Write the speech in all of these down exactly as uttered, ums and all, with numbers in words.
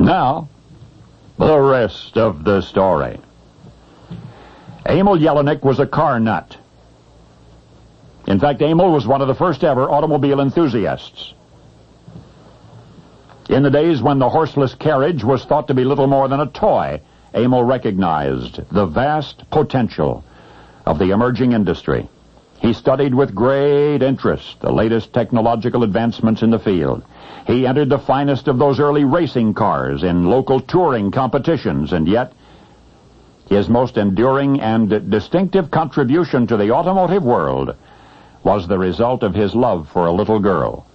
Now, the rest of the story. Emil Jelinek was a car nut. In fact, Emil was one of the first ever automobile enthusiasts. In the days when the horseless carriage was thought to be little more than a toy, Emil recognized the vast potential of the emerging industry. He studied with great interest the latest technological advancements in the field. He entered the finest of those early racing cars in local touring competitions, and yet his most enduring and distinctive contribution to the automotive world was the result of his love for a little girl.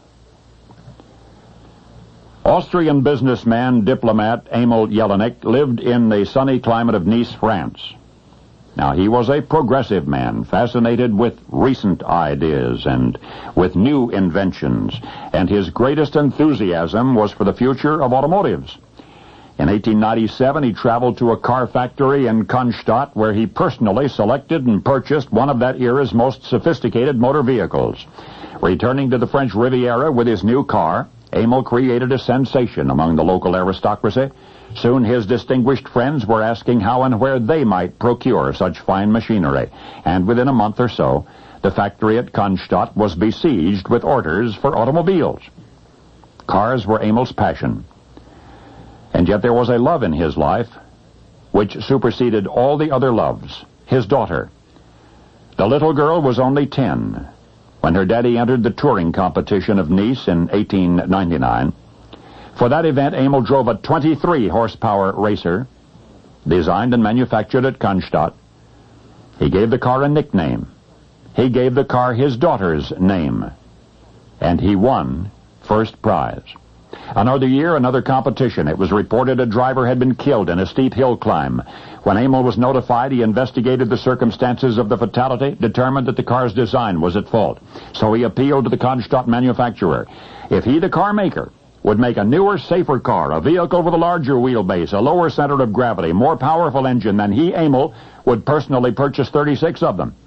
Austrian businessman, diplomat Emil Jelinek lived in the sunny climate of Nice, France. Now, he was a progressive man, fascinated with recent ideas and with new inventions, and his greatest enthusiasm was for the future of automotives. In eighteen ninety-seven, he traveled to a car factory in Cannstatt, where he personally selected and purchased one of that era's most sophisticated motor vehicles. Returning to the French Riviera with his new car, Emil created a sensation among the local aristocracy. Soon his distinguished friends were asking how and where they might procure such fine machinery, and within a month or so, the factory at Cannstatt was besieged with orders for automobiles. Cars were Emil's passion. And yet there was a love in his life which superseded all the other loves, his daughter. The little girl was only ten when her daddy entered the touring competition of Nice in eighteen ninety-nine. For that event, Emil drove a twenty-three horsepower racer, designed and manufactured at Cannstatt. He gave the car a nickname. He gave the car his daughter's name. And he won first prize. Another year, another competition. It was reported a driver had been killed in a steep hill climb. When Emil was notified, he investigated the circumstances of the fatality, determined that the car's design was at fault. So he appealed to the Cannstatt manufacturer. If he, the car maker, would make a newer, safer car, a vehicle with a larger wheelbase, a lower center of gravity, more powerful engine, then he, Emil, would personally purchase thirty-six of them.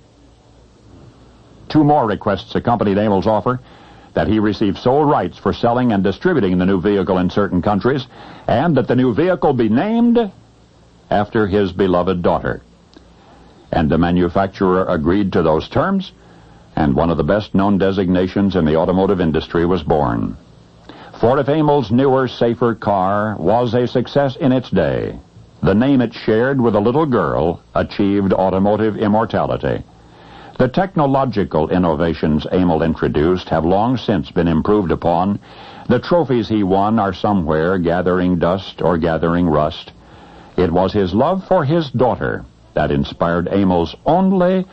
Two more requests accompanied Emil's offer, that he receive sole rights for selling and distributing the new vehicle in certain countries, and that the new vehicle be named after his beloved daughter. And the manufacturer agreed to those terms, and one of the best-known designations in the automotive industry was born. For if Emil's newer, safer car was a success in its day, the name it shared with a little girl achieved automotive immortality. The technological innovations Emil introduced have long since been improved upon. The trophies he won are somewhere gathering dust or gathering rust. It was his love for his daughter that inspired Emil's only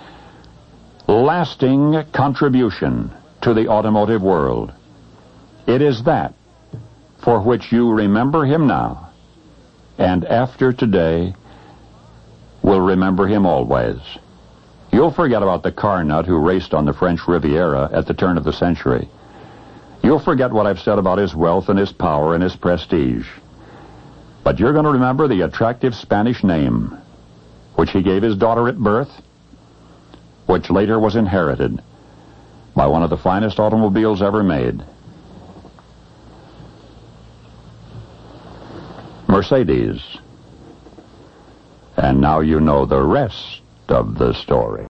lasting contribution to the automotive world. It is that for which you remember him now, and after today will remember him always. You'll forget about the car nut who raced on the French Riviera at the turn of the century. You'll forget what I've said about his wealth and his power and his prestige. But you're going to remember the attractive Spanish name, which he gave his daughter at birth, which later was inherited by one of the finest automobiles ever made. Mercedes. And now you know the rest of the story.